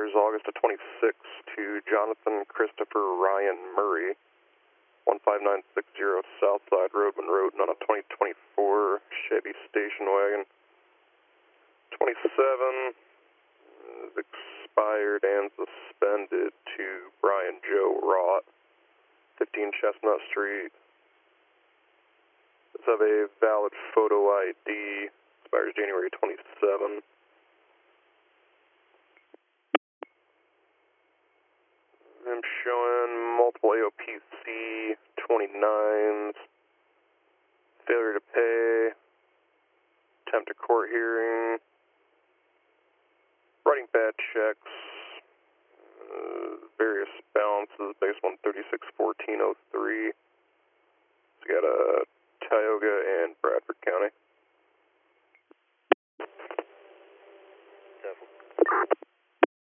Motors, August of 26 to Jonathan Christopher Ryan Murray, 15960 Southside Road, Monroe, on a 2024 Chevy station wagon. 27 is expired and suspended to Brian Joe Rott, 15 Chestnut Street. Let's have a valid photo ID, expires January 27. I'm showing multiple AOPC 29s, failure to pay, attempt to court hearing, writing bad checks, various balances based on 361403. So we got Tioga and Bradford County.